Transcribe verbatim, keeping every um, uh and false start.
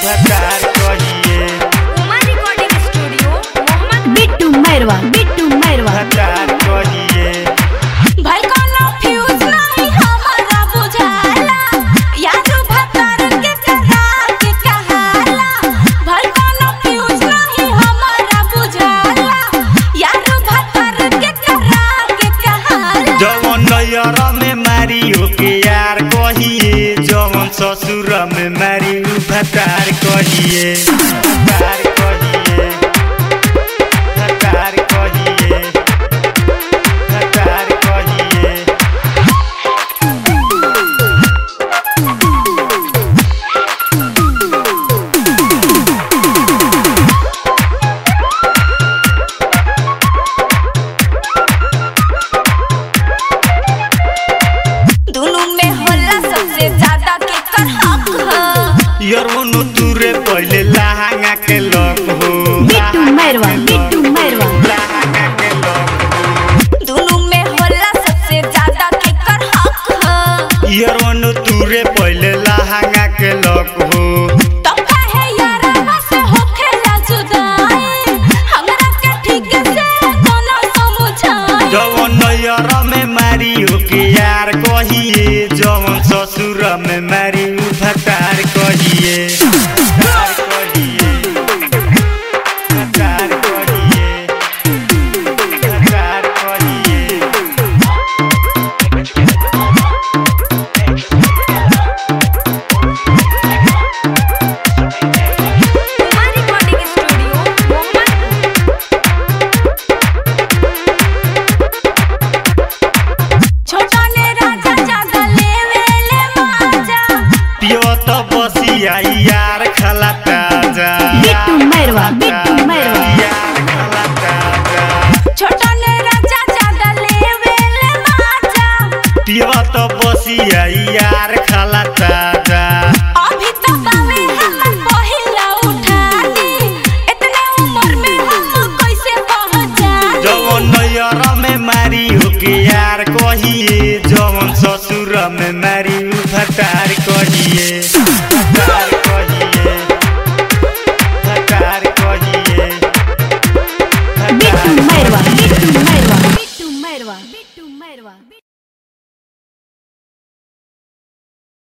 भतार कहिए। Uma recording studio Mohammad Bittu Mairwa Bittu Mairwa भतार कहिए। भाई कोनो फ्यूज नहीं हमारा बुझाला याद भतार के करा के कहाला भाई कोनो फ्यूज नहीं हमारा बुझाला याद भतार के करा के कहाला जवन नैयर में मारी होके यार कहिए जवन ससुर में मारी भतार कहिए। भतार कहिए भतार कहिए भतार कहिए। दोनों में होला सबसे ज्यादा के कर हक है यरवनो तुरे पहले लहंगा के लक हो। बिट्टू मैरवा बिट्टू मैरवा लहंगा के लक हो। दोनों में होला सबसे ज्यादा के कर हक है यरवनो तुरे पहले लहंगा के लक हो। तो काहे यारवा से होखेला जुदाई हमरा के ठीक से कोनो समझाई जवन नैयर में मारी होके यार कहिए जवन ससुर में मारी भतार कहिए। भतार कहिए भतार कहिए भतार कहिए। उमा रिकॉर्डिंग स्टूडियो मोहम्मद छोटा ने राजा ज्यादा लेवे ले माजा पियो तो बसिया यार खला ताजा। बिट्टू मैरवा बिट्टू मैरवा यार खला ताजा। छोटा ने राजा ज्यादा लेवे ले माजा पियो तो बसिया यार